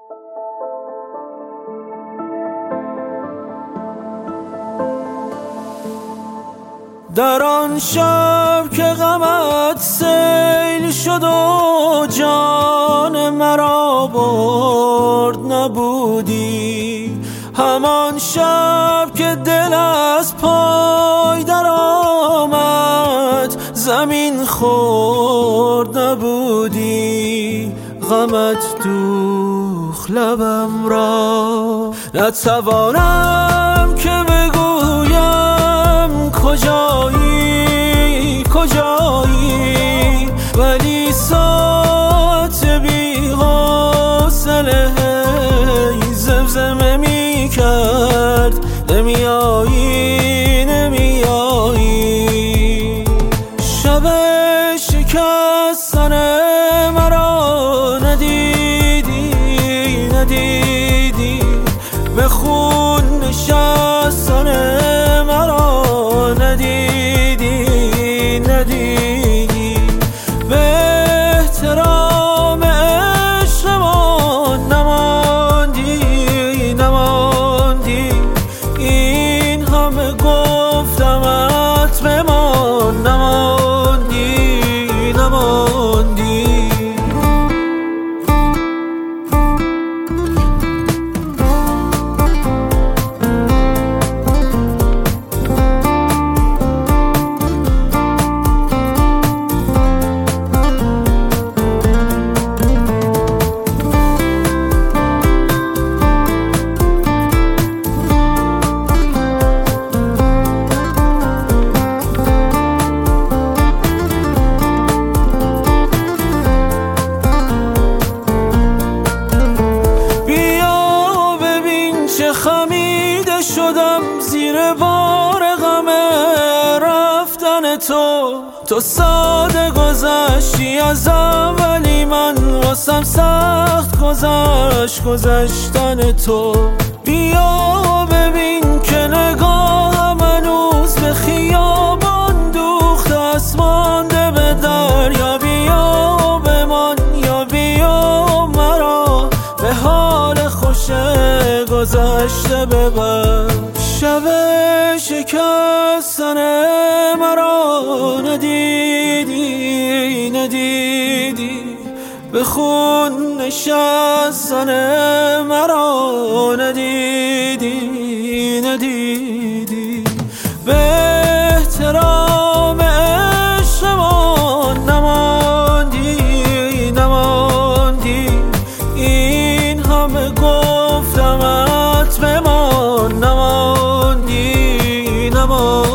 در آن شب که غمت سیل شد و جان مرا برد نبودی، همان شب که دل از پای در آمد زمین خورد نبودی. غمت دوخت لبم را، نتوانم که بگویم کجایی کجایی، ولی ساعت بی حوصله زمزمه می کرد نمیایی نمیایی. شب شکستن مرا ندیدی ندیدی، به خون نشستن مرا ندیدی ندیدی. به احترام عشقمان نماندی نماندی، این همه گفتمت بمان نماندی نماندی. خمیده شدم زیر بار غم رفتن تو ساده گذشتی از اولی، من واسم سخت گذشتن تو. بیا ببین که نگاهم هنوز به خیابان دوخته است، مانده به دریا. بیا بمان یا بیا مرا به حال خوش گذشته ببر. شب شکستن مرا ندیدی ندیدی، به خون نشستن مرا ندیدی ندیدی. به احترام عشقمان نماندی نماندی، این همه گفتمت بمان نماندی نماندی.